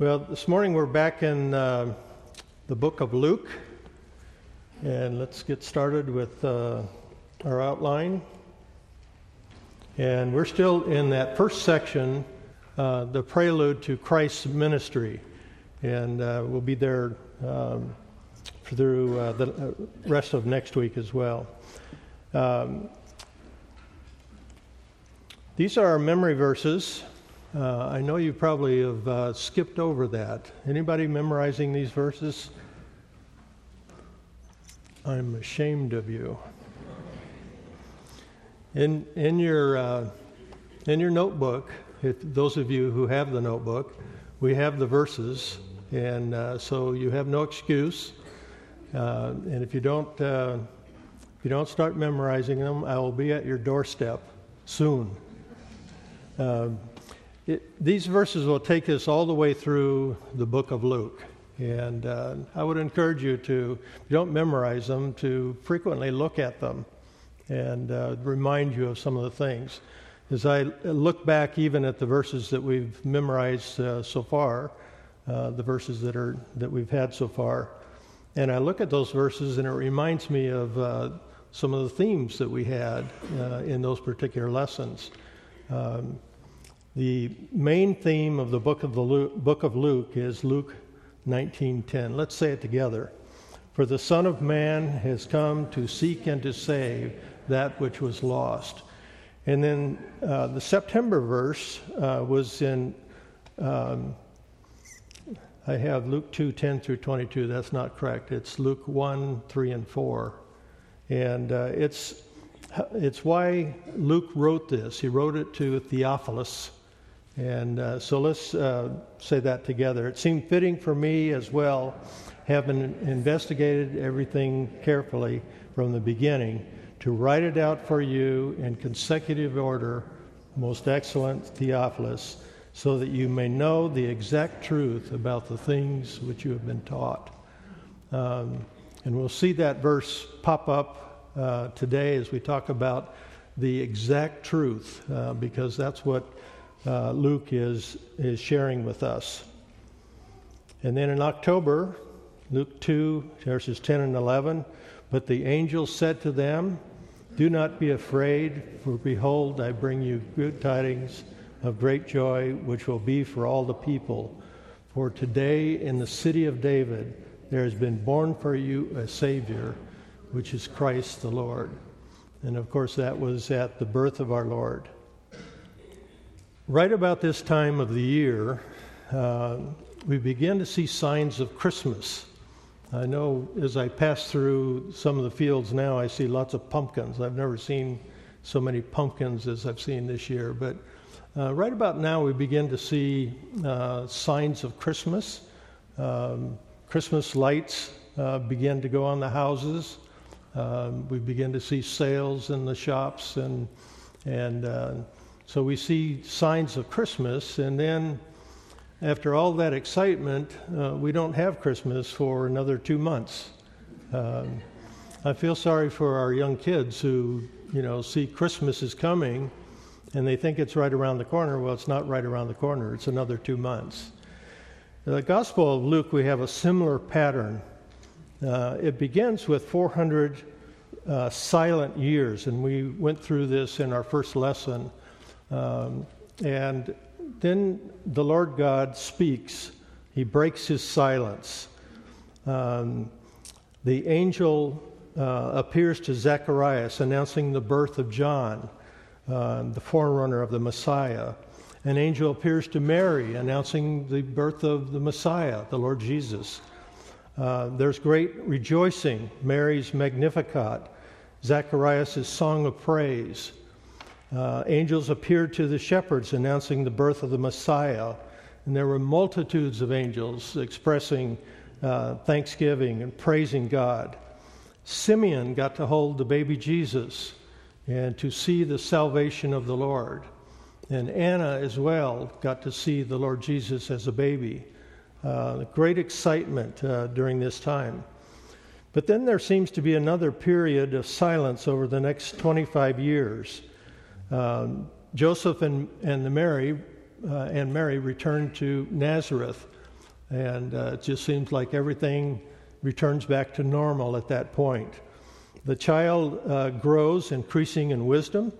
Well, this morning we're back in the book of Luke, and let's get started with our outline. And we're still in that first section, the prelude to Christ's ministry, and we'll be there through the rest of next week as well. These are our memory verses. I know you probably have skipped over that. Anybody memorizing these verses? I'm ashamed of you. In your notebook, those of you who have the notebook, we have the verses, and so you have no excuse. And if you don't start memorizing them, I will be at your doorstep soon. These verses will take us all the way through the book of Luke. And I would encourage you to, if you don't memorize them, to frequently look at them and remind you of some of the things. As I look back even at the verses that we've memorized so far, the verses that we've had so far, and I look at those verses and it reminds me of some of the themes that we had in those particular lessons. The main theme of the book of Luke is Luke 19:10. Let's say it together. For the Son of Man has come to seek and to save that which was lost. And then the September verse was in, I have Luke 2:10 through 22. That's not correct. It's Luke 1:3 and 4. And it's why Luke wrote this. He wrote it to Theophilus. And so let's say that together. It seemed fitting for me as well, having investigated everything carefully from the beginning, to write it out for you in consecutive order, most excellent Theophilus, so that you may know the exact truth about the things which you have been taught. And we'll see that verse pop up today as we talk about the exact truth, because that's what Luke is sharing with us. And then in October, Luke 2, verses 10 and 11, but the angel said to them, do not be afraid, for behold, I bring you good tidings of great joy, which will be for all the people. For today in the city of David there has been born for you a Savior, which is Christ the Lord. And of course that was at the birth of our Lord. Right about this time of the year, we begin to see signs of Christmas. I know as I pass through some of the fields now, I see lots of pumpkins. I've never seen so many pumpkins as I've seen this year. But right about now, we begin to see signs of Christmas. Christmas lights begin to go on the houses. We begin to see sales in the shops, and so we see signs of Christmas, and then after all that excitement, we don't have Christmas for another 2 months. I feel sorry for our young kids who, see Christmas is coming, and they think it's right around the corner. Well, it's not right around the corner. It's another 2 months. In the Gospel of Luke, we have a similar pattern. It begins with 400 silent years, and we went through this in our first lesson. And then the Lord God speaks. He breaks his silence. The angel appears to Zacharias, announcing the birth of John, the forerunner of the Messiah. An angel appears to Mary, announcing the birth of the Messiah, the Lord Jesus. There's great rejoicing, Mary's Magnificat, Zacharias' song of praise. Angels appeared to the shepherds announcing the birth of the Messiah, and there were multitudes of angels expressing thanksgiving and praising God. Simeon got to hold the baby Jesus and to see the salvation of the Lord. And Anna as well got to see the Lord Jesus as a baby. Great excitement during this time. But then there seems to be another period of silence over the next 25 years. Joseph and Mary returned to Nazareth, And it just seems like everything returns back to normal at that point. The child grows, increasing in wisdom,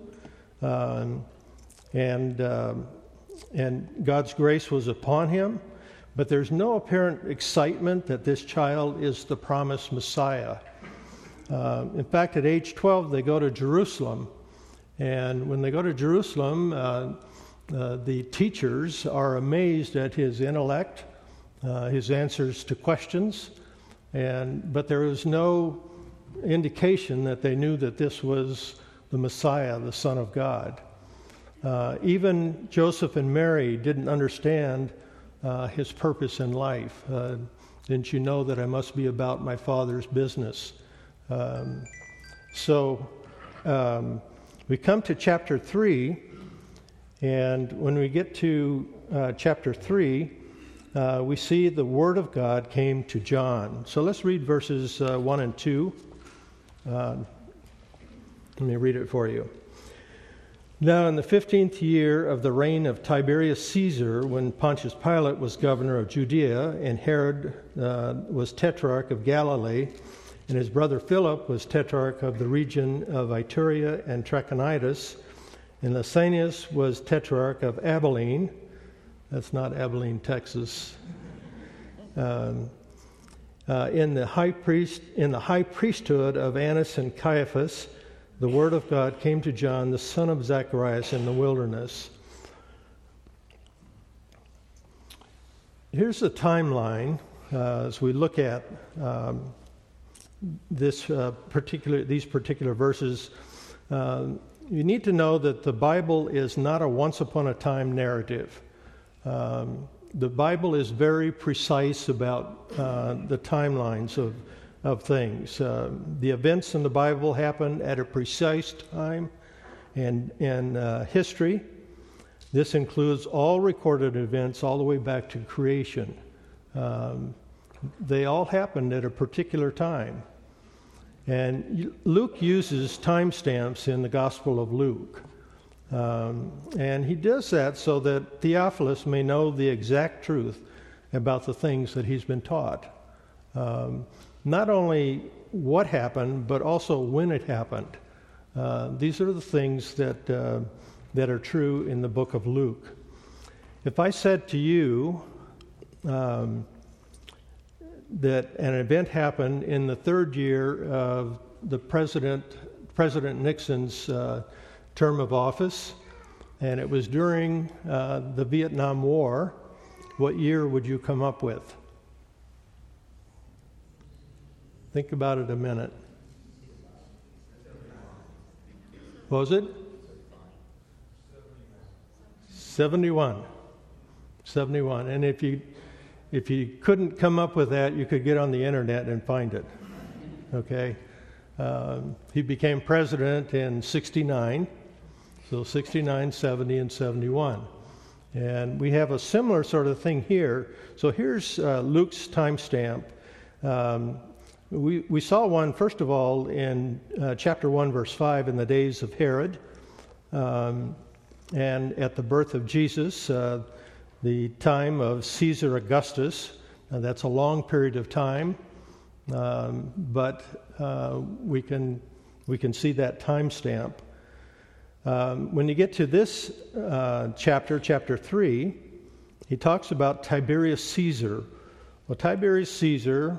and God's grace was upon him, but there's no apparent excitement that this child is the promised Messiah. In fact, at age 12, they go to Jerusalem, and when they go to Jerusalem, the teachers are amazed at his intellect, his answers to questions, but there is no indication that they knew that this was the Messiah, the Son of God. Even Joseph and Mary didn't understand his purpose in life. Didn't you know that I must be about my Father's business? So we come to chapter 3, and when we get to chapter 3, we see the Word of God came to John. So let's read verses 1 and 2. Let me read it for you. Now in the 15th year of the reign of Tiberius Caesar, when Pontius Pilate was governor of Judea, and Herod was tetrarch of Galilee, and his brother Philip was tetrarch of the region of Iturea and Trachonitis, and Lysanias was tetrarch of Abilene. That's not Abilene, Texas. In the high priesthood of Annas and Caiaphas, the word of God came to John, the son of Zacharias, in the wilderness. Here's the timeline as we look at these particular verses. You need to know that the Bible is not a once-upon-a-time narrative. The Bible is very precise about the timelines of things. The events in the Bible happen at a precise time and history. This includes all recorded events all the way back to creation. They all happened at a particular time. And Luke uses timestamps in the Gospel of Luke. And he does that so that Theophilus may know the exact truth about the things that he's been taught. Not only what happened, but also when it happened. These are the things that are true in the book of Luke. If I said to you that an event happened in the third year of the President Nixon's term of office, and it was during the Vietnam War, what year would you come up with? Think about it a minute. What was it? 71. And if you couldn't come up with that, you could get on the internet and find it. Okay? He became president in 69. So 69, 70, and 71. And we have a similar sort of thing here. So here's Luke's timestamp. We saw one, first of all, in chapter 1, verse 5, in the days of Herod, and at the birth of Jesus, the time of Caesar Augustus. That's a long period of time, but we can see that timestamp. When you get to this chapter 3, he talks about Tiberius Caesar. Well, Tiberius Caesar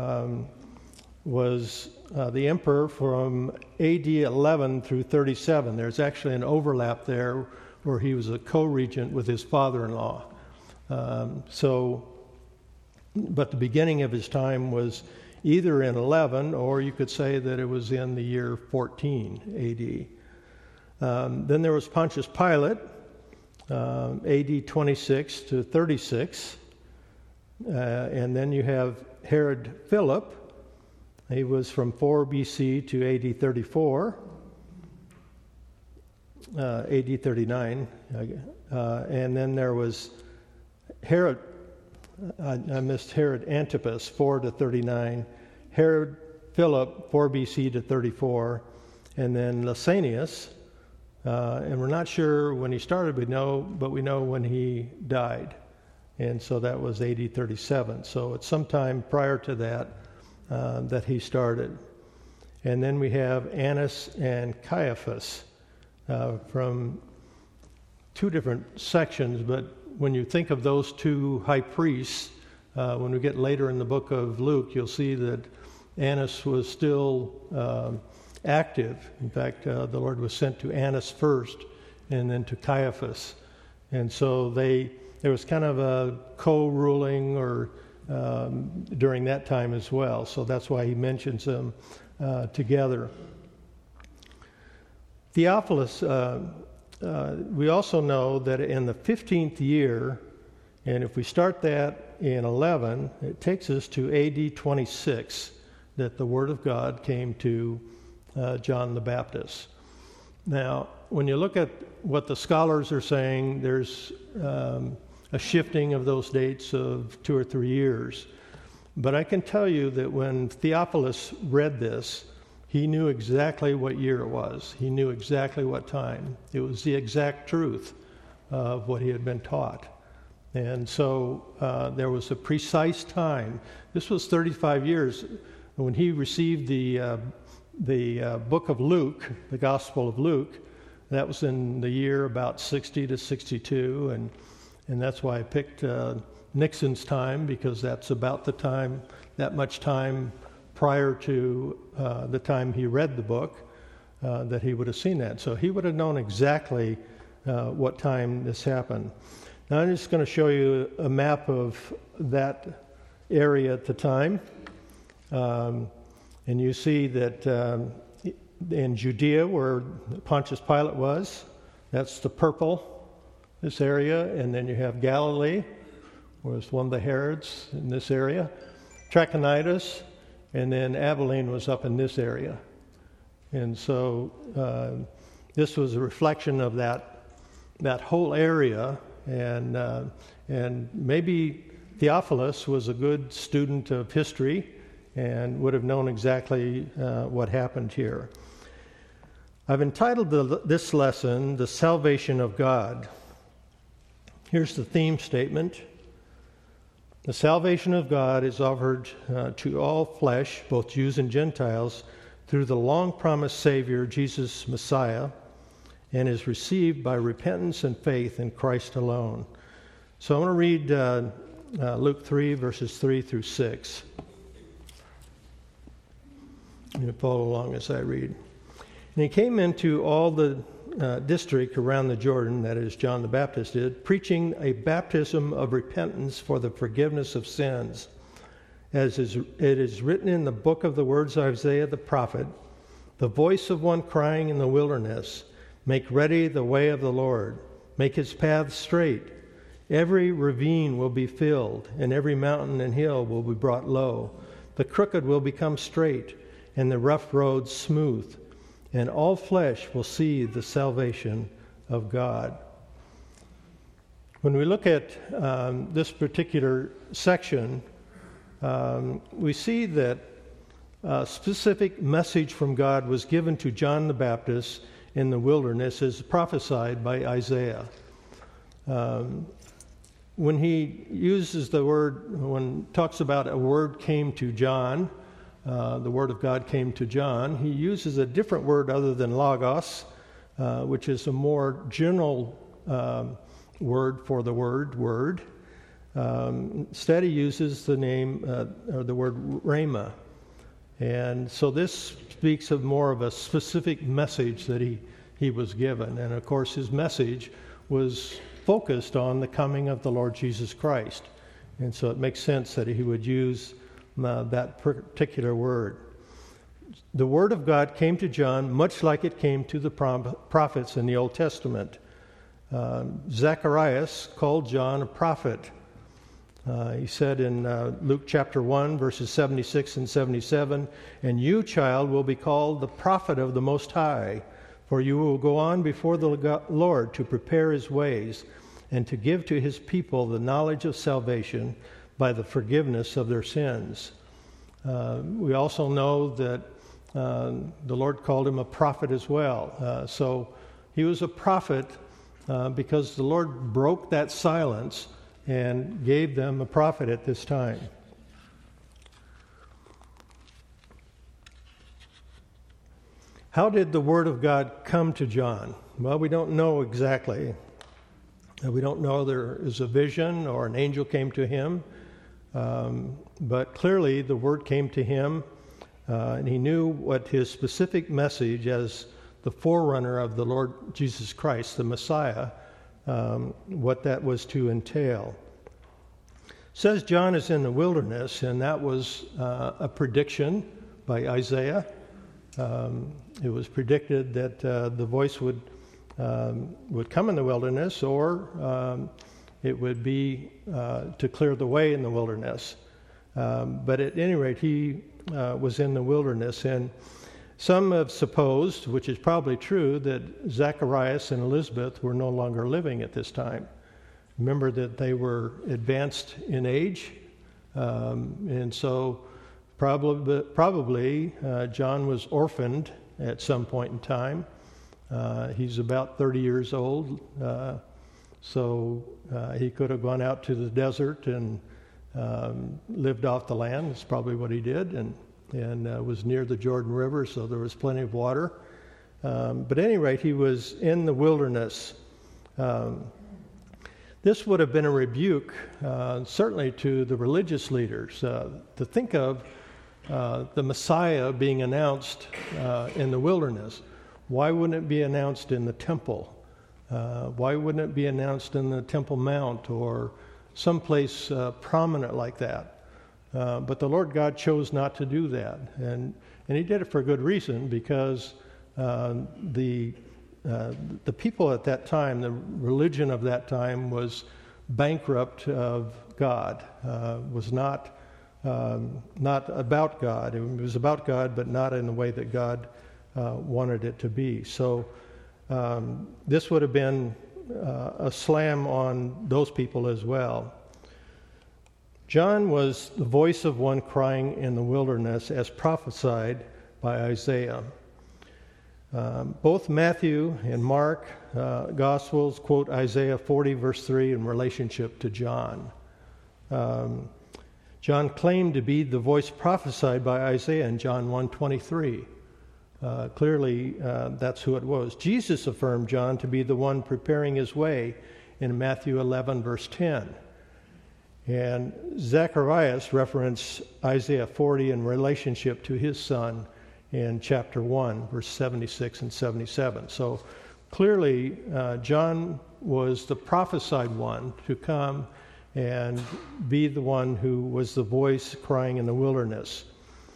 was the emperor from AD 11 through 37. There's actually an overlap there where he was a co-regent with his father-in-law. But the beginning of his time was either in 11, or you could say that it was in the year 14 AD. Then there was Pontius Pilate, AD 26 to 36. And then you have Herod Philip. He was from 4 BC to AD 34, AD 39. And then there was Herod, I missed Herod Antipas, 4 to 39. Herod Philip, 4 BC to 34. And then Lysanias, and we're not sure when he started, but we know when he died. and so that was AD 37. So it's sometime prior to that that he started. And then we have Annas and Caiaphas from two different sections, but when you think of those two high priests, when we get later in the book of Luke, you'll see that Annas was still active. In fact, the Lord was sent to Annas first and then to Caiaphas. And so there was kind of a co-ruling or during that time as well. So that's why he mentions them together. Theophilus, we also know that in the 15th year, and if we start that in 11, it takes us to AD 26, that the Word of God came to John the Baptist. Now, when you look at what the scholars are saying, there's a shifting of those dates of 2 or 3 years. But I can tell you that when Theophilus read this, he knew exactly what year it was. He knew exactly what time. It was the exact truth of what he had been taught. And so there was a precise time. This was 35 years. When he received the book of Luke, the Gospel of Luke, that was in the year about 60 to 62, and that's why I picked Nixon's time, because that's about the time, that much time prior to the time he read the book, that he would have seen that. So he would have known exactly what time this happened. Now I'm just going to show you a map of that area at the time. And you see that in Judea, where Pontius Pilate was, that's the purple, this area. And then you have Galilee, where it's one of the Herods in this area. Trachonitis, and then Abilene was up in this area. And so this was a reflection of that whole area. And maybe Theophilus was a good student of history and would have known exactly what happened here. I've entitled this lesson, The Salvation of God. Here's the theme statement. The salvation of God is offered to all flesh, both Jews and Gentiles, through the long-promised Savior, Jesus Messiah, and is received by repentance and faith in Christ alone. So I want to read Luke 3, verses 3 through 6. You can follow along as I read. And he came into all the district around the Jordan, that is, John the Baptist did, preaching a baptism of repentance for the forgiveness of sins. As it is written in the book of the words of Isaiah the prophet, the voice of one crying in the wilderness, make ready the way of the Lord, make his paths straight. Every ravine will be filled, and every mountain and hill will be brought low. The crooked will become straight, and the rough roads smooth, and all flesh will see the salvation of God. When we look at this particular section, we see that a specific message from God was given to John the Baptist in the wilderness as prophesied by Isaiah. When he uses the word, when talks about a word came to John, the word of God came to John, he uses a different word other than logos, which is a more general word for the word. Instead, he uses the name, or the word rhema. And so this speaks of more of a specific message that he was given. And of course, his message was focused on the coming of the Lord Jesus Christ. And so it makes sense that he would use that particular word. The word of God came to John much like it came to the prophets in the Old Testament. Zacharias called John a prophet. He said in Luke chapter 1, verses 76 and 77, "And you, child, will be called the prophet of the Most High, for you will go on before the Lord to prepare his ways and to give to his people the knowledge of salvation by the forgiveness of their sins." We also know that the Lord called him a prophet as well. So he was a prophet because the Lord broke that silence and gave them a prophet at this time. How did the Word of God come to John? Well, we don't know exactly. We don't know there is a vision or an angel came to him, but clearly the Word came to him, and he knew what his specific message as the forerunner of the Lord Jesus Christ, the Messiah, what that was to entail. It says John is in the wilderness, and that was a prediction by Isaiah. It was predicted that the voice would come in the wilderness, or it would be to clear the way in the wilderness. But at any rate, he was in the wilderness, and some have supposed, which is probably true, that Zacharias and Elizabeth were no longer living at this time. Remember that they were advanced in age, and so probably John was orphaned at some point in time. He's about 30 years old, so he could have gone out to the desert and lived off the land. That's probably what he did, and was near the Jordan River, so there was plenty of water. But at any rate, he was in the wilderness. This would have been a rebuke, certainly to the religious leaders, to think of the Messiah being announced in the wilderness. Why wouldn't it be announced in the temple? Why wouldn't it be announced in the Temple Mount or someplace prominent like that? But the Lord God chose not to do that, and he did it for a good reason, because the people at that time, the religion of that time, was bankrupt of God. Was not about God. It was about God, but not in the way that God wanted it to be. So this would have been a slam on those people as well. John was the voice of one crying in the wilderness, as prophesied by Isaiah. Both Matthew and Mark Gospels quote Isaiah 40, verse 3 in relationship to John. John claimed to be the voice prophesied by Isaiah in John 1:23. Clearly, that's who it was. Jesus affirmed John to be the one preparing his way in Matthew 11, verse 10. And Zacharias referenced Isaiah 40 in relationship to his son in chapter 1, verse 76 and 77. So clearly, John was the prophesied one to come and be the one who was the voice crying in the wilderness.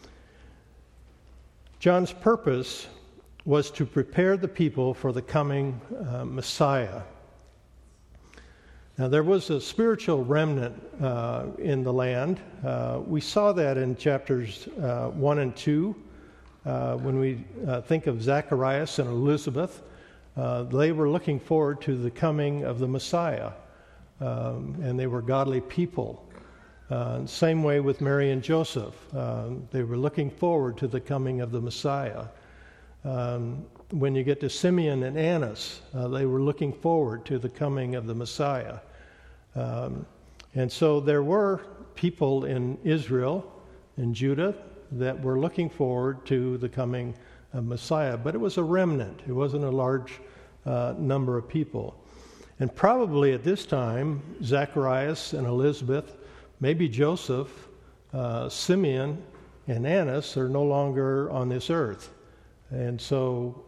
John's purpose was to prepare the people for the coming Messiah. Now, there was a spiritual remnant in the land. We saw that in chapters 1 and 2. When we think of Zacharias and Elizabeth, they were looking forward to the coming of the Messiah, and they were godly people. Same way with Mary and Joseph. They were looking forward to the coming of the Messiah. When you get to Simeon and Annas, they were looking forward to the coming of the Messiah. And so there were people in Israel, in Judah, that were looking forward to the coming of Messiah. But it was a remnant. It wasn't a large number of people. And probably at this time, Zacharias and Elizabeth, maybe Joseph, Simeon, and Annas are no longer on this earth. And so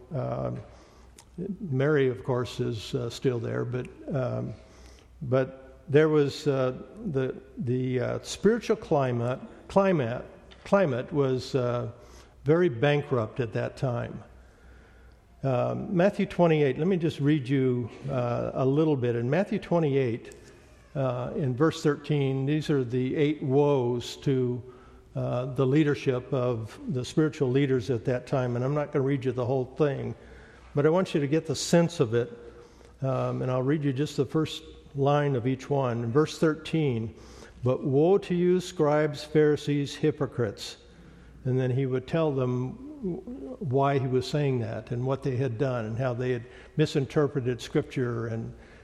Mary, of course, is still there, but there was the spiritual climate was very bankrupt at that time. Matthew 28, let me just read you a little bit. In Matthew 28, in verse 13, these are the 8 woes to the leadership of the spiritual leaders at that time. And I'm not going to read you the whole thing, but I want you to get the sense of it. And I'll read you just the first line of each one. In verse 13, "But woe to you, scribes, Pharisees, hypocrites." And then he would tell them why he was saying that and what they had done and how they had misinterpreted Scripture and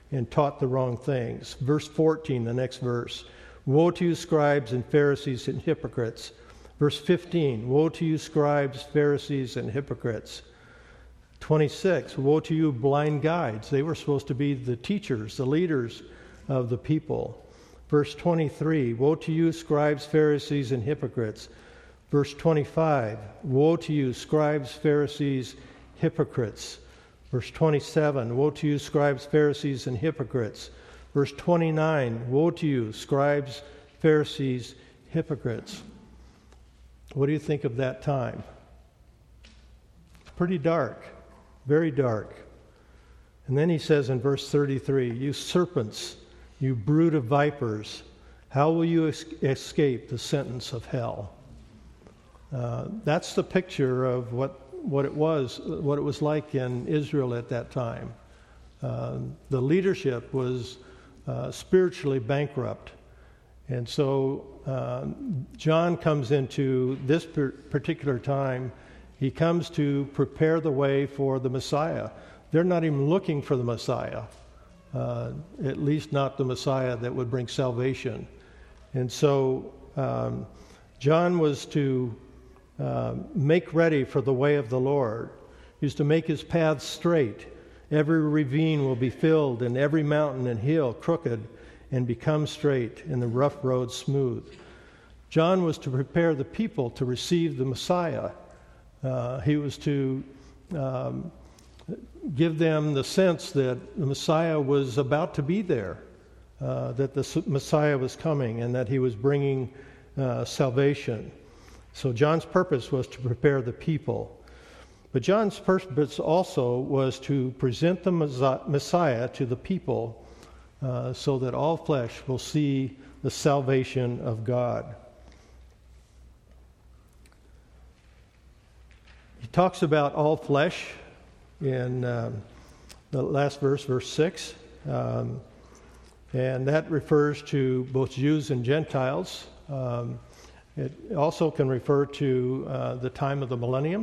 and taught the wrong things. Verse 14, the next verse. Woe to you, scribes and Pharisees and hypocrites. Verse 15, woe to you, scribes, Pharisees, and hypocrites. 26, woe to you, blind guides. They were supposed to be the teachers, the leaders of the people. Verse 23, woe to you, scribes, Pharisees, and hypocrites. Verse 25, woe to you, scribes, Pharisees, hypocrites. Verse 27, woe to you, scribes, Pharisees, and hypocrites. Verse 29, woe to you, scribes, Pharisees, hypocrites. What do you think of that time? It's pretty dark, very dark. And then he says in verse 33, you serpents, you brood of vipers, how will you escape the sentence of hell? That's the picture of what it was like in Israel at that time. The leadership was spiritually bankrupt. And so John comes into this particular time. He comes to prepare the way for the Messiah. They're not even looking for the Messiah, at least not the Messiah that would bring salvation. And so John was to make ready for the way of the Lord. He's to make his paths straight. Every ravine will be filled, and every mountain and hill crooked, and become straight, and the rough road smooth. John was to prepare the people to receive the Messiah. He was to give them the sense that the Messiah was about to be there, that the Messiah was coming, and that he was bringing salvation. So John's purpose was to prepare the people. But John's purpose also was to present the Messiah to the people so that all flesh will see the salvation of God. He talks about all flesh in the last verse, verse 6. And that refers to both Jews and Gentiles. It also can refer to the time of the millennium.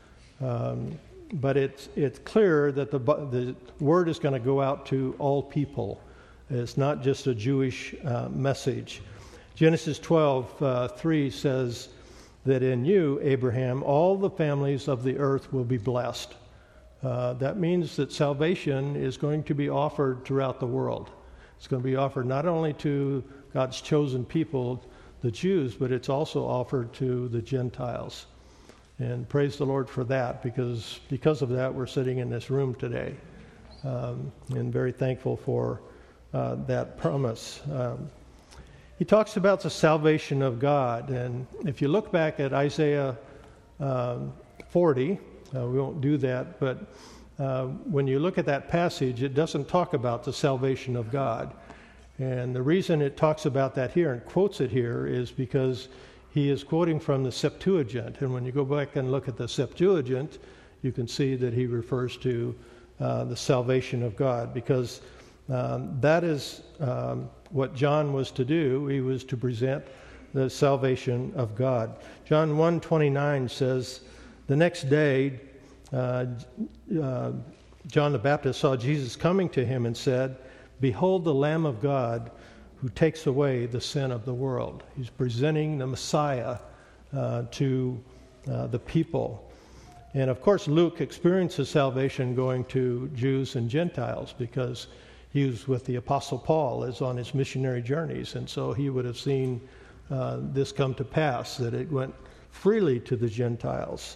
But it's clear that the word is going to go out to all people. It's not just a Jewish message. Genesis 12:3 says that in you, Abraham, all the families of the earth will be blessed. That means that salvation is going to be offered throughout the world. It's going to be offered not only to God's chosen people, the Jews, but it's also offered to the Gentiles. And praise the Lord for that, because of that we're sitting in this room today, and very thankful for that promise. He talks about the salvation of God, and if you look back at Isaiah 40, we won't do that, but when you look at that passage, it doesn't talk about the salvation of God. And the reason it talks about that here and quotes it here is because he is quoting from the Septuagint. And when you go back and look at the Septuagint, you can see that he refers to the salvation of God, because that is what John was to do. He was to present the salvation of God. John 1:29 says, the next day, John the Baptist saw Jesus coming to him and said, behold the Lamb of God who takes away the sin of the world. He's presenting the Messiah to the people. And of course, Luke experiences salvation going to Jews and Gentiles, because he was with the Apostle Paul as on his missionary journeys. And so he would have seen this come to pass, that it went freely to the Gentiles.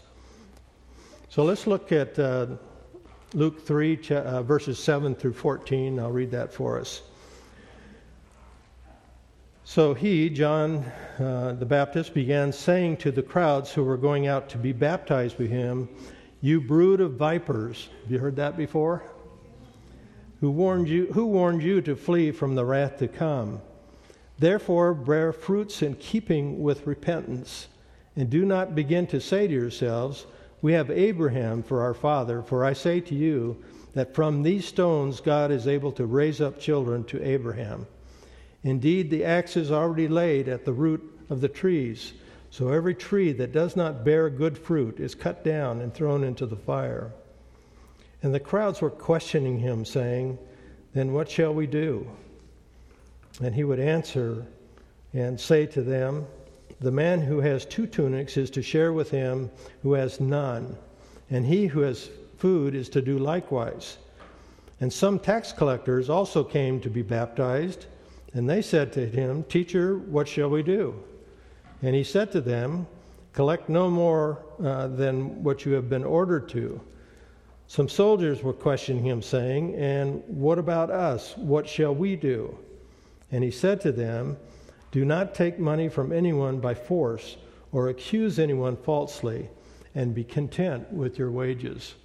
So let's look at Luke 3, verses 7 through 14. I'll read that for us. So he, John the Baptist, began saying to the crowds who were going out to be baptized by him, you brood of vipers. Have you heard that before? Who warned you to flee from the wrath to come? Therefore bear fruits in keeping with repentance, and do not begin to say to yourselves, we have Abraham for our father, for I say to you that from these stones God is able to raise up children to Abraham. Indeed, the axe is already laid at the root of the trees, so every tree that does not bear good fruit is cut down and thrown into the fire. And the crowds were questioning him, saying, then what shall we do? And he would answer and say to them, the man who has 2 tunics is to share with him who has none, and he who has food is to do likewise. And some tax collectors also came to be baptized, and they said to him, Teacher, what shall we do? And he said to them, Collect no more than what you have been ordered to. Some soldiers were questioning him, saying, And what about us? What shall we do? And he said to them, Do not take money from anyone by force or accuse anyone falsely, and be content with your wages.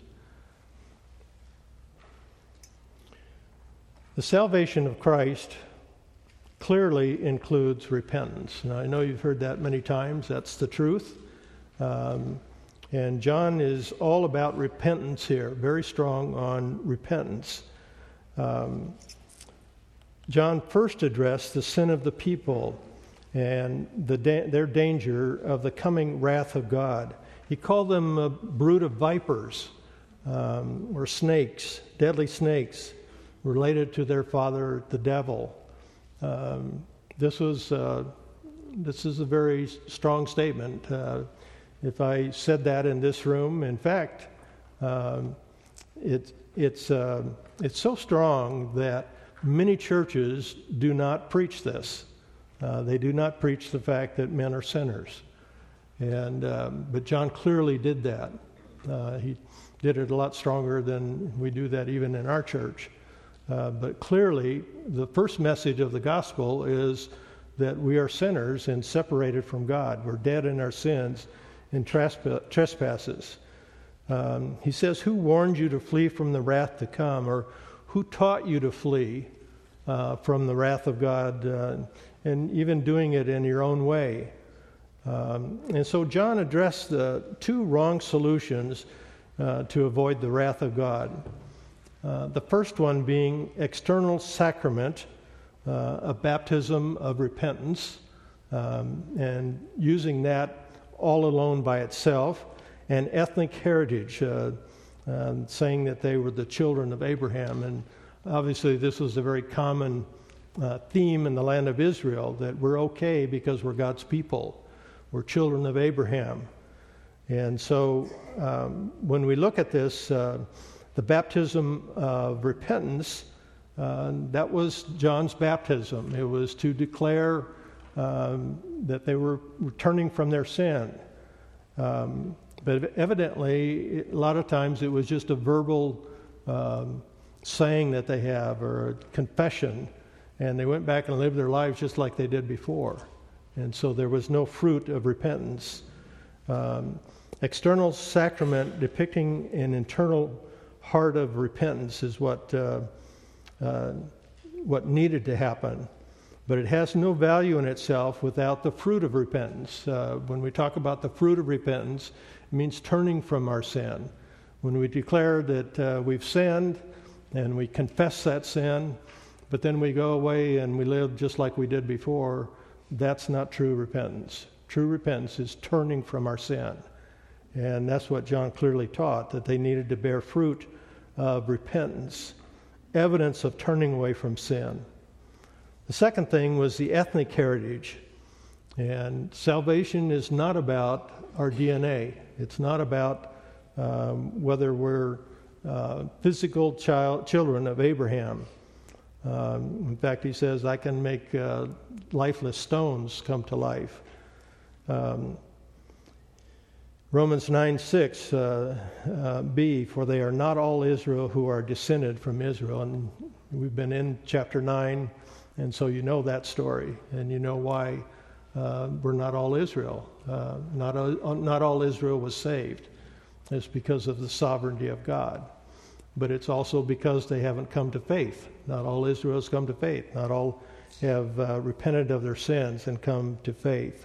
The salvation of Christ clearly includes repentance. Now, I know you've heard that many times. That's the truth. And John is all about repentance here, very strong on repentance. John first addressed the sin of the people and their danger of the coming wrath of God. He called them a brood of vipers, or snakes, deadly snakes, related to their father, the devil. This is a very strong statement. If I said that in this room, in fact, it's so strong that many churches do not preach this. They do not preach the fact that men are sinners, but John clearly did that. He did it a lot stronger than we do that even in our church. But clearly, the first message of the gospel is that we are sinners and separated from God. We're dead in our sins and trespasses. He says, Who warned you to flee from the wrath to come? Or who taught you to flee from the wrath of God, and even doing it in your own way? And so John addressed the 2 wrong solutions to avoid the wrath of God. The first one being external sacrament, a baptism of repentance, and using that all alone by itself, and ethnic heritage, saying that they were the children of Abraham. And obviously this was a very common theme in the land of Israel, that we're okay because we're God's people. We're children of Abraham. And so when we look at this, the baptism of repentance, that was John's baptism. It was to declare that they were returning from their sin. But evidently, a lot of times it was just a verbal saying that they have, or a confession, and they went back and lived their lives just like they did before. And so there was no fruit of repentance. External sacrament depicting an internal heart of repentance is what needed to happen. But it has no value in itself without the fruit of repentance. When we talk about the fruit of repentance, it means turning from our sin. When we declare that we've sinned and we confess that sin, but then we go away and we live just like we did before, that's not true repentance. True repentance is turning from our sin. And that's what John clearly taught, that they needed to bear fruit of repentance, evidence of turning away from sin. The second thing was the ethnic heritage. And salvation is not about our DNA. It's not about whether we're physical children of Abraham. In fact, he says, I can make lifeless stones come to life. Romans 9:6b, for they are not all Israel who are descended from Israel. And we've been in chapter 9, and so you know that story, and you know why we're not all Israel. Not all Israel was saved. It's because of the sovereignty of God. But it's also because they haven't come to faith. Not all Israel has come to faith. Not all have repented of their sins and come to faith.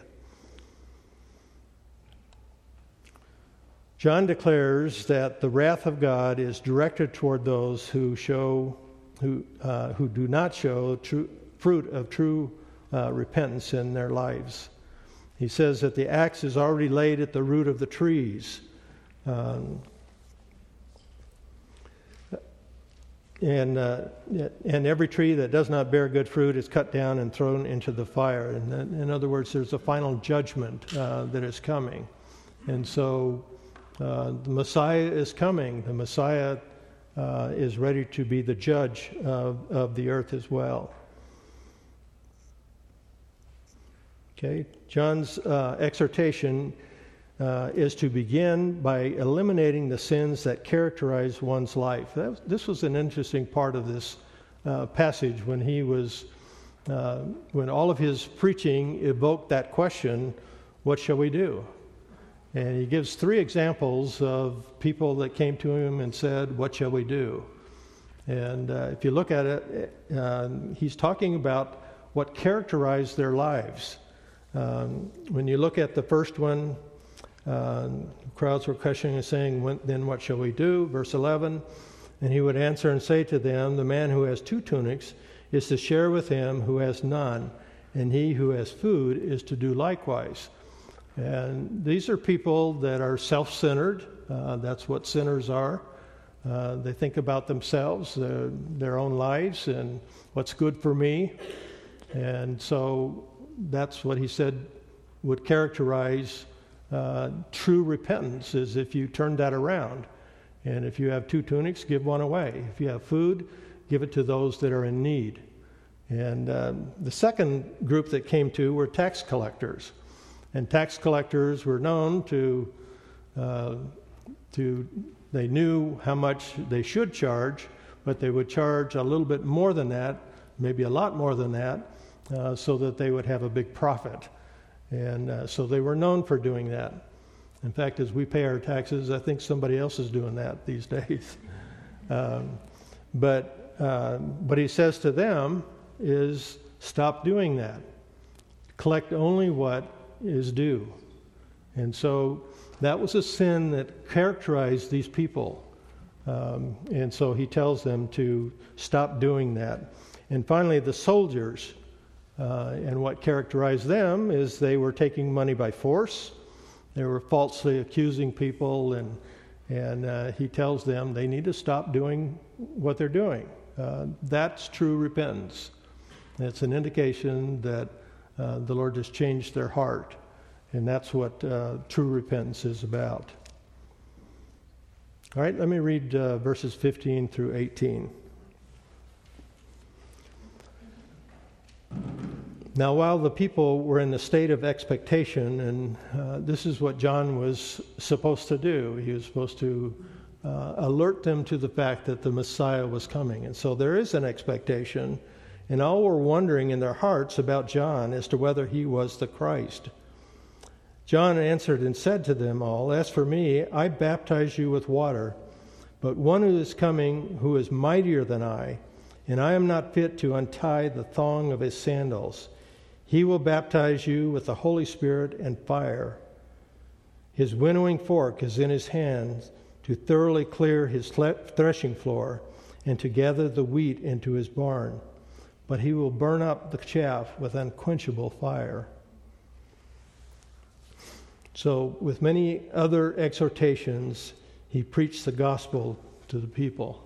John declares that the wrath of God is directed toward those who do not show fruit of true repentance in their lives. He says that the axe is already laid at the root of the trees. and every tree that does not bear good fruit is cut down and thrown into the fire. And in other words, there's a final judgment that is coming. And so the Messiah is coming. The Messiah is ready to be the judge of the earth as well. Okay, John's exhortation is to begin by eliminating the sins that characterize one's life. This was an interesting part of this passage when when all of his preaching evoked that question, what shall we do? And he gives 3 examples of people that came to him and said, what shall we do? And if you look at it, he's talking about what characterized their lives. When you look at the first one, crowds were questioning and saying, then what shall we do? Verse 11, and he would answer and say to them, the man who has 2 tunics is to share with him who has none, and he who has food is to do likewise. And these are people that are self-centered. That's what sinners are. They think about themselves, their own lives, and what's good for me. And so that's what he said would characterize true repentance, is if you turn that around. And if you have 2 tunics, give one away. If you have food, give it to those that are in need. And the second group that came to were tax collectors. And tax collectors were known they knew how much they should charge, but they would charge a little bit more than that, maybe a lot more than that, so that they would have a big profit. And so they were known for doing that. In fact, as we pay our taxes, I think somebody else is doing that these days. But what he says to them is, stop doing that. Collect only what is due. And so that was a sin that characterized these people. And so he tells them to stop doing that. And finally, the soldiers, and what characterized them is they were taking money by force. They were falsely accusing people, and he tells them they need to stop doing what they're doing. That's true repentance. It's an indication that the Lord has changed their heart, and that's what true repentance is about. All right, let me read verses 15 through 18. Now, while the people were in a state of expectation, and this is what John was supposed to do, he was supposed to alert them to the fact that the Messiah was coming. And so there is an expectation, and all were wondering in their hearts about John as to whether he was the Christ. John answered and said to them all, as for me, I baptize you with water, but one who is coming who is mightier than I, and I am not fit to untie the thong of his sandals. He will baptize you with the Holy Spirit and fire. His winnowing fork is in his hand to thoroughly clear his threshing floor and to gather the wheat into his barn. But he will burn up the chaff with unquenchable fire. So, with many other exhortations, he preached the gospel to the people.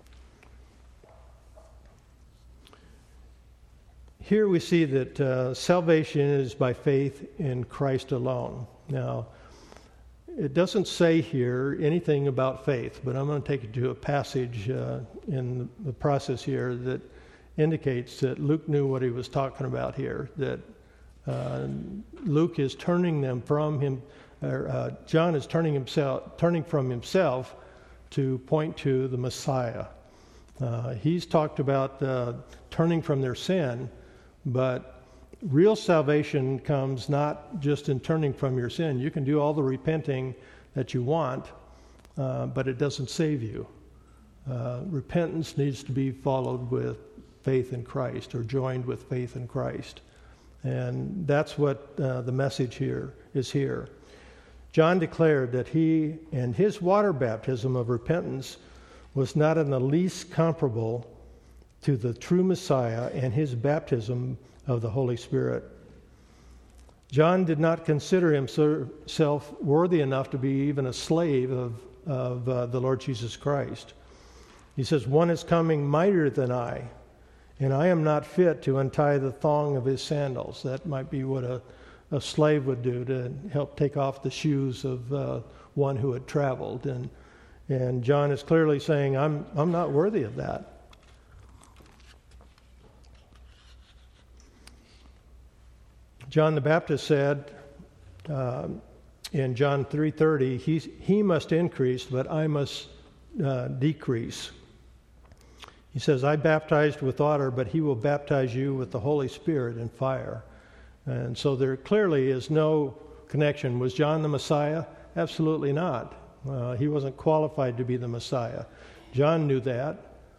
Here we see that salvation is by faith in Christ alone. Now, it doesn't say here anything about faith, but I'm going to take you to a passage in the process here that indicates that Luke knew what he was talking about here, that Luke is turning them from him, or John is turning from himself to point to the Messiah. He's talked about turning from their sin, but real salvation comes not just in turning from your sin. You can do all the repenting that you want, but it doesn't save you. Repentance needs to be followed with faith in Christ, or joined with faith in Christ. And that's what the message here is here. John declared that he and his water baptism of repentance was not in the least comparable to the true Messiah and his baptism of the Holy Spirit. John did not consider himself worthy enough to be even a slave of the Lord Jesus Christ. He says, one is coming mightier than I, and I am not fit to untie the thong of his sandals. That might be what a slave would do to help take off the shoes of one who had traveled. And John is clearly saying, I'm not worthy of that. John the Baptist said in John 3:30, he must increase, but I must decrease. He says, I baptized with water, but he will baptize you with the Holy Spirit and fire. And so there clearly is no connection. Was John the Messiah? Absolutely not. He wasn't qualified to be the Messiah. John knew that.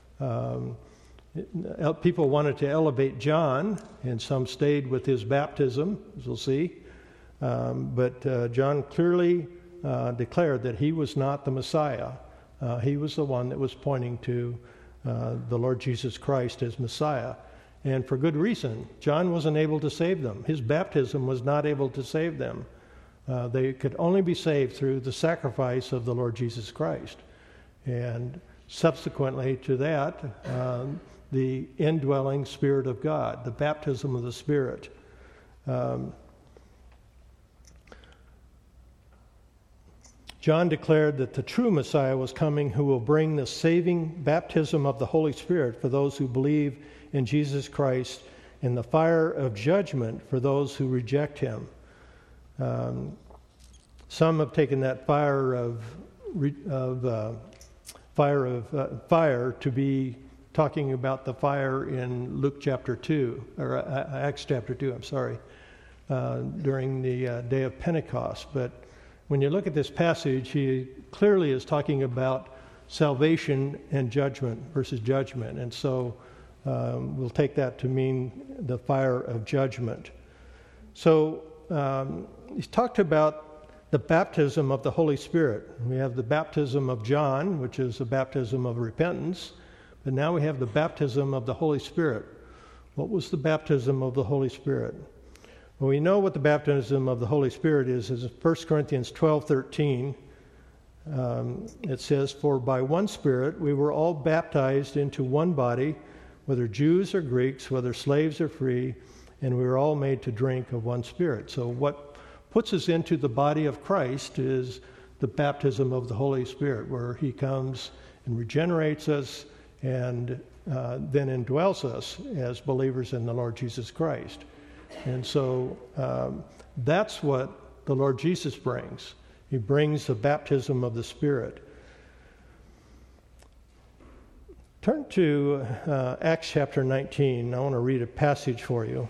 People wanted to elevate John, and some stayed with his baptism, as we'll see. But John clearly declared that he was not the Messiah. He was the one that was pointing to the Lord Jesus Christ as Messiah. And for good reason. John wasn't able to save them. His baptism was not able to save them. They could only be saved through the sacrifice of the Lord Jesus Christ. And subsequently to that, the indwelling Spirit of God, the baptism of the Spirit. John declared that the true Messiah was coming, who will bring the saving baptism of the Holy Spirit for those who believe in Jesus Christ, and the fire of judgment for those who reject him. Some have taken that fire to be talking about the fire in Luke chapter 2, or Acts chapter 2, during the day of Pentecost. But when you look at this passage, he clearly is talking about salvation and judgment versus judgment. And so we'll take that to mean the fire of judgment. So he's talked about the baptism of the Holy Spirit. We have the baptism of John, which is the baptism of repentance. But now we have the baptism of the Holy Spirit. What was the baptism of the Holy Spirit? Well, we know what the baptism of the Holy Spirit is 1 Corinthians 12:13. It says, for by one Spirit we were all baptized into one body, whether Jews or Greeks, whether slaves or free, and we were all made to drink of one Spirit. So what puts us into the body of Christ is the baptism of the Holy Spirit, where he comes and regenerates us and then indwells us as believers in the Lord Jesus Christ. And so that's what the Lord Jesus brings. He brings the baptism of the Spirit. Turn to Acts chapter 19. I want to read a passage for you.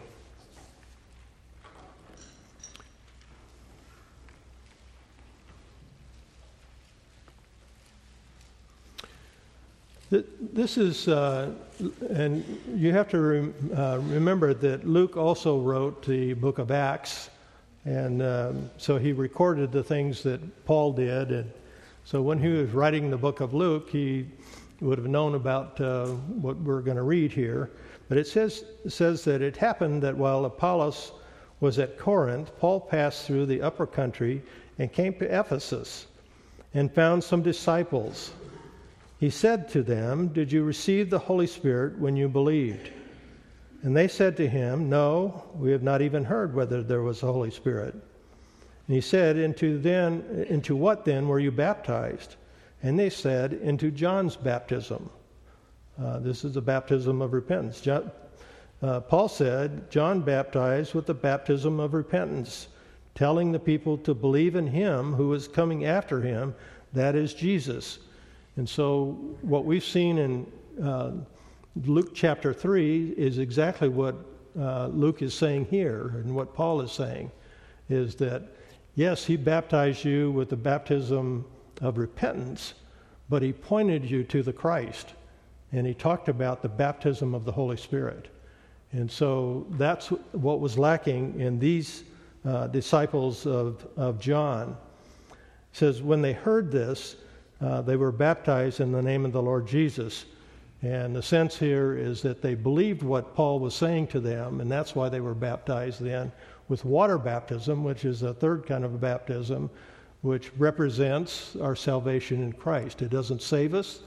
This is, and you have to remember that Luke also wrote the book of Acts, and so he recorded the things that Paul did. And so when he was writing the book of Luke, he would have known about what we're going to read here. But it says that it happened that while Apollos was at Corinth, Paul passed through the upper country and came to Ephesus and found some disciples. He said to them, did you receive the Holy Spirit when you believed? And they said to him, no, we have not even heard whether there was a Holy Spirit. And he said, into what then were you baptized? And they said, into John's baptism. This is the baptism of repentance. Paul said, John baptized with the baptism of repentance, telling the people to believe in him who is coming after him, that is Jesus. And so what we've seen in Luke chapter 3 is exactly what Luke is saying here, and what Paul is saying, is that, yes, he baptized you with the baptism of repentance, but he pointed you to the Christ, and he talked about the baptism of the Holy Spirit. And so that's what was lacking in these disciples of John. It says, when they heard this, they were baptized in the name of the Lord Jesus. And the sense here is that they believed what Paul was saying to them, and that's why they were baptized then with water baptism, which is a third kind of a baptism, which represents our salvation in Christ. It doesn't save us.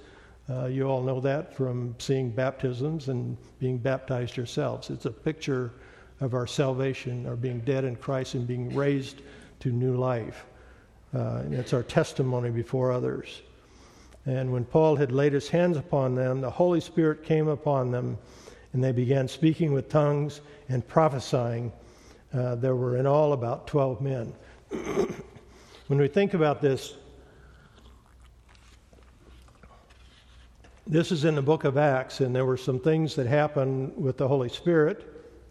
You all know that from seeing baptisms and being baptized yourselves. It's a picture of our salvation, our being dead in Christ and being raised to new life. And it's our testimony before others. And when Paul had laid his hands upon them, the Holy Spirit came upon them, and they began speaking with tongues and prophesying. There were in all about 12 men. When we think about this, this is in the book of Acts, and there were some things that happened with the Holy Spirit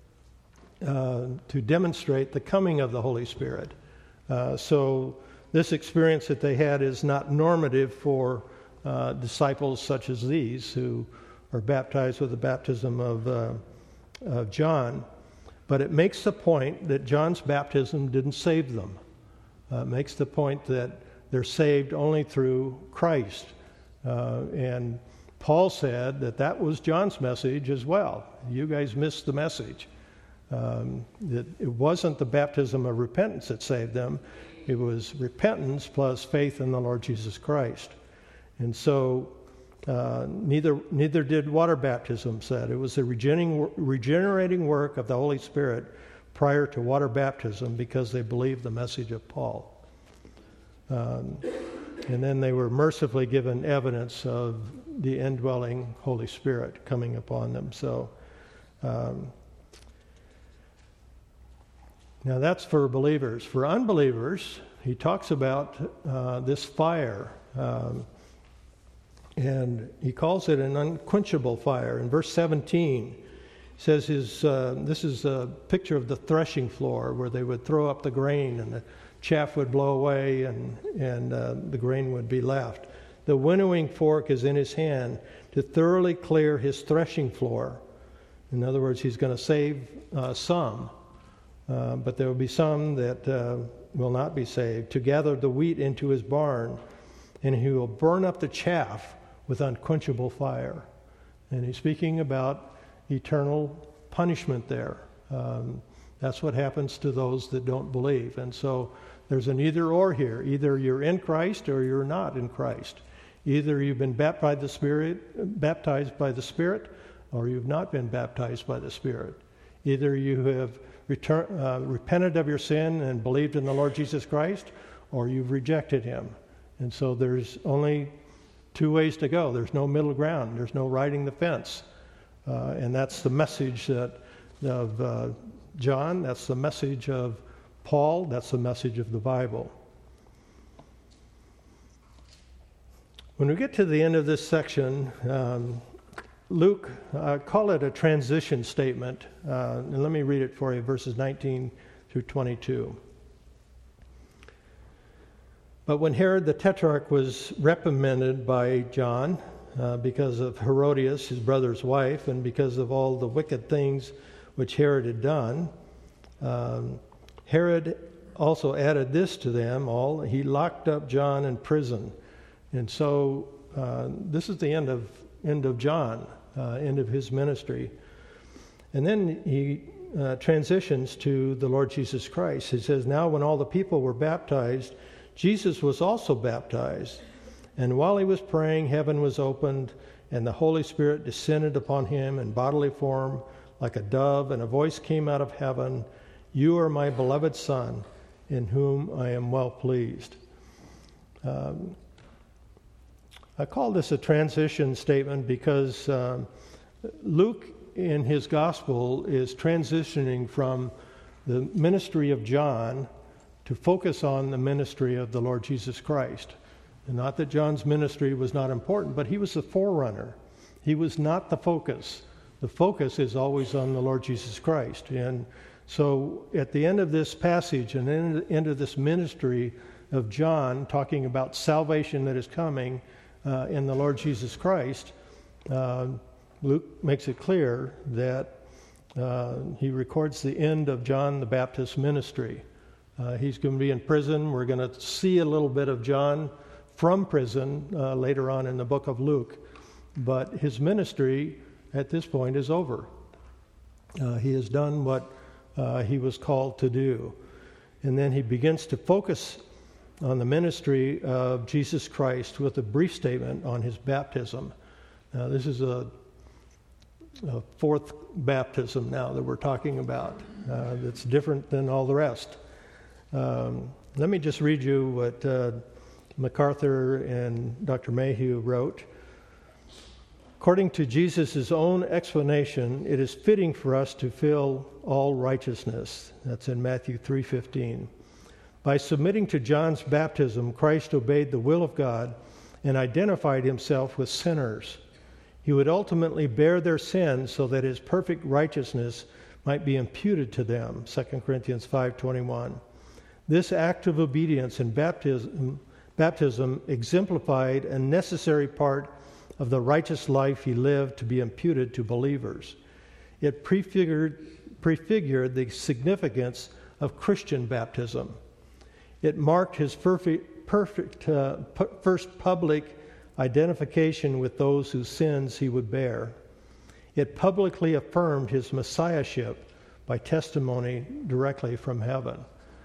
to demonstrate the coming of the Holy Spirit. So this experience that they had is not normative for disciples such as these who are baptized with the baptism of John. But it makes the point that John's baptism didn't save them. It makes the point that they're saved only through Christ. And Paul said that was John's message as well. You guys missed the message. That it wasn't the baptism of repentance that saved them. It was repentance plus faith in the Lord Jesus Christ. And so neither did water baptism said. It was the regenerating work of the Holy Spirit prior to water baptism because they believed the message of Paul. And then they were mercifully given evidence of the indwelling Holy Spirit coming upon them. So now that's for believers. For unbelievers, he talks about this fire, and he calls it an unquenchable fire. In verse 17, he says this is a picture of the threshing floor where they would throw up the grain and the chaff would blow away and the grain would be left. The winnowing fork is in his hand to thoroughly clear his threshing floor. In other words, he's going to save some, but there will be some that will not be saved. To gather the wheat into his barn, and he will burn up the chaff with unquenchable fire. And he's speaking about eternal punishment there. That's what happens to those that don't believe. And so there's an either or here. Either you're in Christ or you're not in Christ. Either you've been baptized by the Spirit, or you've not been baptized by the Spirit. Either you have repented of your sin and believed in the Lord Jesus Christ, or you've rejected him. And so there's only two ways to go. There's no middle ground. There's no riding the fence. And that's the message of John. That's the message of Paul. That's the message of the Bible. When we get to the end of this section, Luke, call it a transition statement. And let me read it for you, verses 19 through 22. But when Herod the Tetrarch was reprimanded by John because of Herodias, his brother's wife, and because of all the wicked things which Herod had done, Herod also added this to them all. He locked up John in prison. And so this is the end of John, end of his ministry. And then he transitions to the Lord Jesus Christ. He says, now when all the people were baptized, Jesus was also baptized. And while he was praying, heaven was opened, and the Holy Spirit descended upon him in bodily form like a dove, and a voice came out of heaven, "You are my beloved Son, in whom I am well pleased." I call this a transition statement because Luke in his gospel is transitioning from the ministry of John to focus on the ministry of the Lord Jesus Christ. And not that John's ministry was not important, but he was the forerunner. He was not the focus. The focus is always on the Lord Jesus Christ. And so at the end of this passage and in the end of this ministry of John, talking about salvation that is coming in the Lord Jesus Christ, Luke makes it clear that he records the end of John the Baptist's ministry. He's going to be in prison. We're going to see a little bit of John from prison later on in the book of Luke. But his ministry at this point is over. He has done what he was called to do. And then he begins to focus on the ministry of Jesus Christ with a brief statement on his baptism. Now, this is a fourth baptism now that we're talking about that's different than all the rest. Let me just read you what MacArthur and Dr. Mayhew wrote. According to Jesus' own explanation, it is fitting for us to fill all righteousness. That's in Matthew 3:15. By submitting to John's baptism, Christ obeyed the will of God and identified himself with sinners. He would ultimately bear their sins so that his perfect righteousness might be imputed to them, 2 Corinthians 5:21. This act of obedience in baptism exemplified a necessary part of the righteous life he lived to be imputed to believers. It prefigured the significance of Christian baptism. It marked his first public identification with those whose sins he would bear. It publicly affirmed his messiahship by testimony directly from heaven.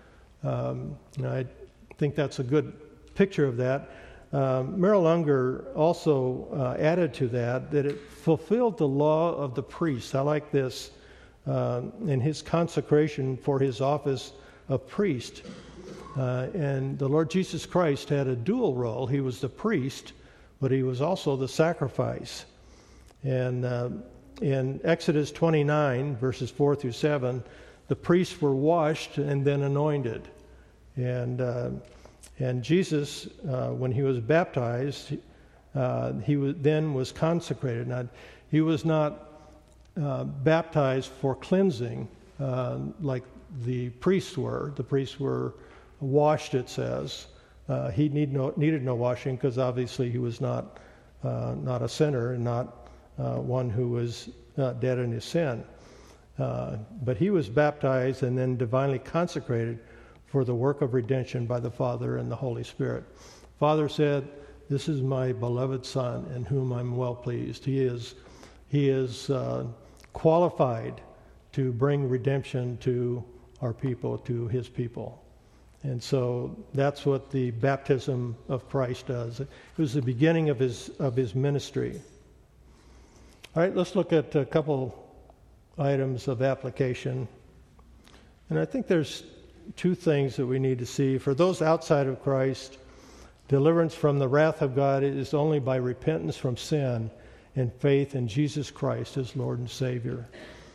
I think that's a good picture of that. Merrill Unger also added to that it fulfilled the law of the priest. I like this in his consecration for his office of priest. And the Lord Jesus Christ had a dual role. He was the priest, but he was also the sacrifice. And in Exodus 29, verses 4 through 7, the priests were washed and then anointed. And Jesus, when he was baptized, he was consecrated. Now, he was not baptized for cleansing like the priests were. The priests were washed, it says. He needed no washing because obviously he was not a sinner and not one who was dead in his sin. But he was baptized and then divinely consecrated for the work of redemption by the Father and the Holy Spirit. Father said, "This is my beloved Son in whom I'm well pleased." He is qualified to bring redemption to our people, to his people. And so that's what the baptism of Christ does. It was the beginning of his ministry. All right, let's look at a couple items of application. And I think there's two things that we need to see. For those outside of Christ, deliverance from the wrath of God is only by repentance from sin and faith in Jesus Christ as Lord and Savior.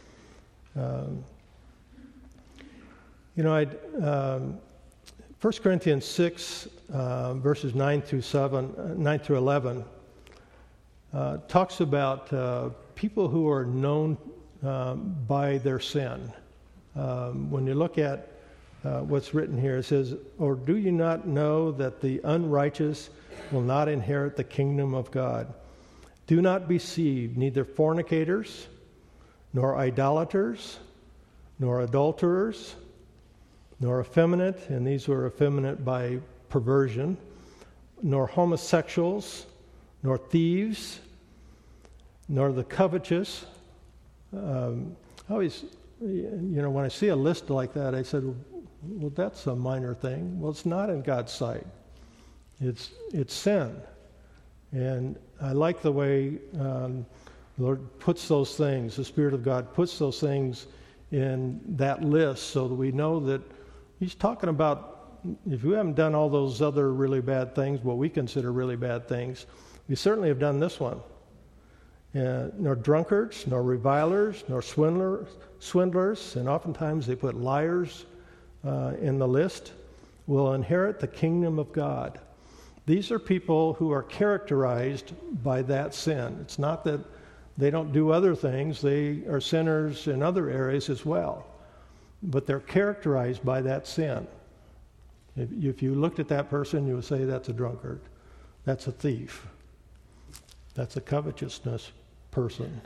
1 Corinthians 6, verses 9 through 11, talks about people who are known by their sin. When you look at what's written here, it says, "Or do you not know that the unrighteous will not inherit the kingdom of God? Do not be deceived, neither fornicators, nor idolaters, nor adulterers, nor effeminate," and these were effeminate by perversion, "nor homosexuals, nor thieves, nor the covetous." Always, when I see a list like that, I said, well, that's a minor thing. Well, it's not in God's sight. It's sin. And I like the way the Lord puts those things, the Spirit of God puts those things in that list so that we know that he's talking about, if we haven't done all those other really bad things, what we consider really bad things, we certainly have done this one. Nor drunkards, nor revilers, nor swindlers, and oftentimes they put liars in the list, will inherit the kingdom of God. These are people who are characterized by that sin. It's not that they don't do other things. They are sinners in other areas as well. But they're characterized by that sin. If you looked at that person, you would say that's a drunkard. That's a thief. That's a covetousness person.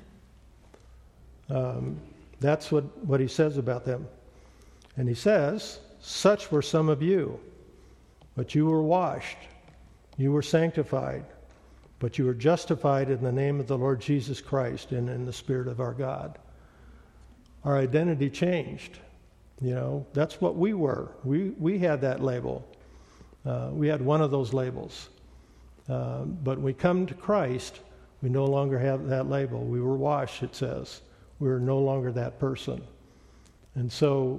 That's what he says about them. And he says, "Such were some of you, but you were washed, you were sanctified, but you were justified in the name of the Lord Jesus Christ and in the Spirit of our God." Our identity changed. That's what we were. We had that label. We had one of those labels. But when we come to Christ, We no longer have that label. We were washed, it says. We're no longer that person. And so,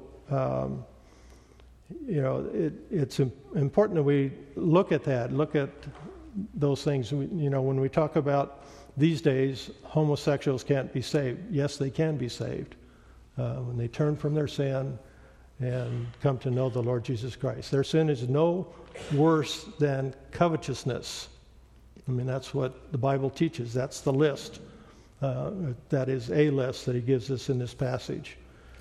it's important that we look at that, look at those things. When we talk about these days, homosexuals can't be saved. Yes, they can be saved when they turn from their sin and come to know the Lord Jesus Christ. Their sin is no worse than covetousness. I mean, that's what the Bible teaches. That's the list. That is a list that he gives us in this passage.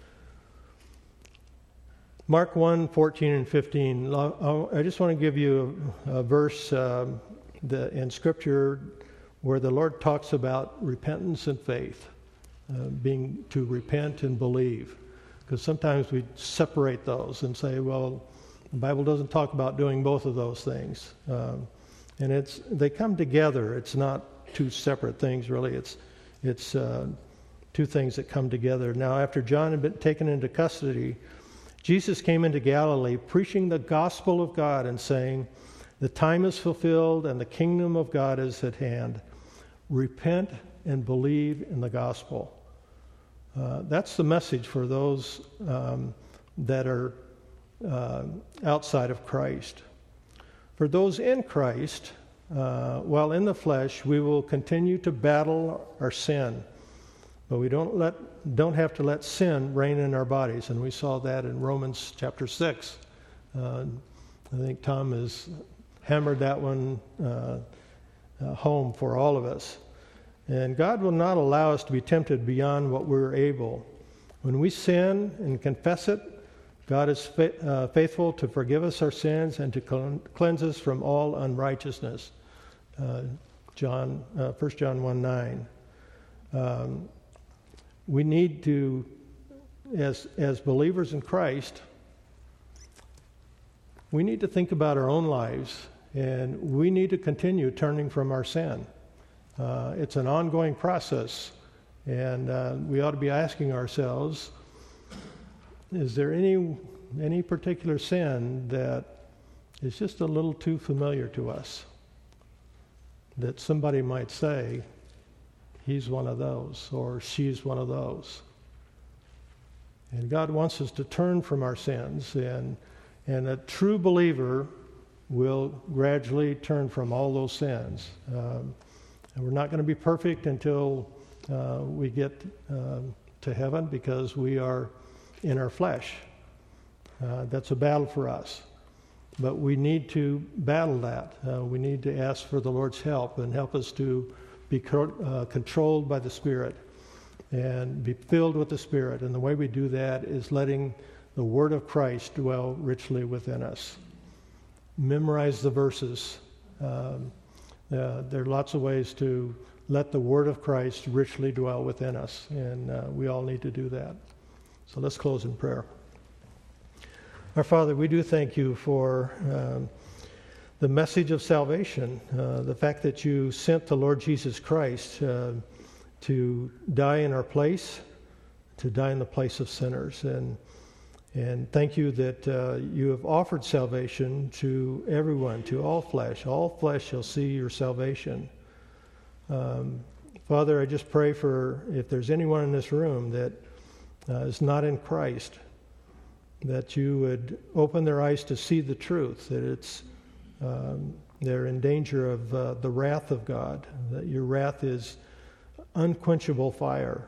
Mark 1, 14 and 15. I just want to give you a verse in Scripture where the Lord talks about repentance and faith, being to repent and believe. Because sometimes we separate those and say, well, the Bible doesn't talk about doing both of those things. And they come together. It's not two separate things, really. It's two things that come together. Now, after John had been taken into custody, Jesus came into Galilee preaching the gospel of God and saying, the time is fulfilled and the kingdom of God is at hand. Repent and believe in the gospel. That's the message for those that are outside of Christ. For those in Christ, while in the flesh, we will continue to battle our sin. But we don't have to let sin reign in our bodies. And we saw that in Romans chapter 6. I think Tom has hammered that one home for all of us. And God will not allow us to be tempted beyond what we're able. When we sin and confess it, God is faithful to forgive us our sins and to cleanse us from all unrighteousness. 1 John 1:9. We need to, as believers in Christ, we need to think about our own lives, and we need to continue turning from our sin. It's an ongoing process, and we ought to be asking ourselves, is there any particular sin that is just a little too familiar to us, that somebody might say, he's one of those, or she's one of those? And God wants us to turn from our sins, and a true believer will gradually turn from all those sins. And we're not going to be perfect until we get to heaven, because we are in our flesh. That's a battle for us. But we need to battle that. We need to ask for the Lord's help and help us to be controlled by the Spirit and be filled with the Spirit. And the way we do that is letting the Word of Christ dwell richly within us. Memorize the verses. There are lots of ways to let the Word of Christ richly dwell within us, and we all need to do that. So let's close in prayer. Our Father, we do thank you for the message of salvation, the fact that you sent the Lord Jesus Christ to die in our place, to die in the place of sinners. And thank you that you have offered salvation to everyone, to all flesh. All flesh shall see your salvation. Father, I just pray for, if there's anyone in this room that is not in Christ, that you would open their eyes to see the truth, that they're in danger of the wrath of God, that your wrath is unquenchable fire.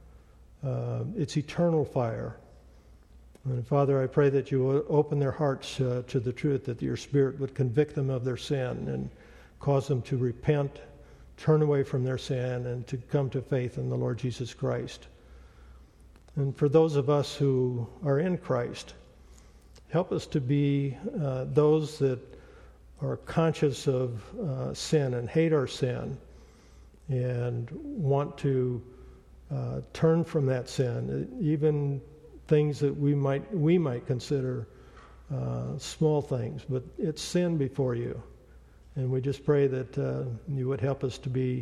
It's eternal fire. And Father, I pray that you will open their hearts to the truth, that your Spirit would convict them of their sin and cause them to repent, turn away from their sin, and to come to faith in the Lord Jesus Christ. And for those of us who are in Christ, help us to be those that are conscious of sin and hate our sin and want to turn from that sin, even things that we might consider small things, but it's sin before you. And we just pray that you would help us to be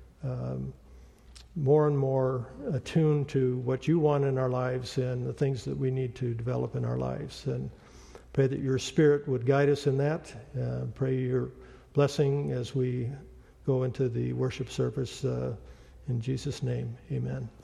more and more attuned to what you want in our lives and the things that we need to develop in our lives. And pray that your Spirit would guide us in that. Pray your blessing as we go into the worship service in Jesus' name. Amen.